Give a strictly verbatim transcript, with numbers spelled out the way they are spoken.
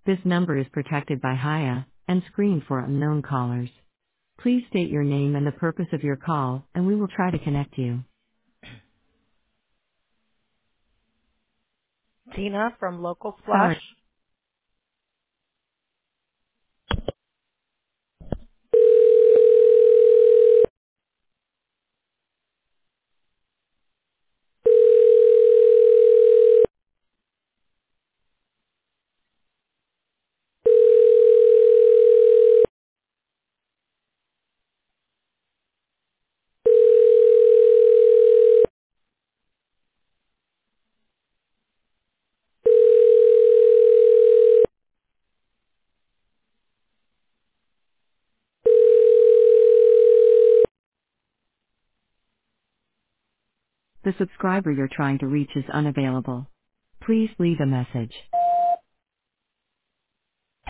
This number is protected by Haya and screened for unknown callers. Please state your name and the purpose of your call, and we will try to connect you. Tina from Local Flush. Sorry. The subscriber you're trying to reach is unavailable. Please leave a message.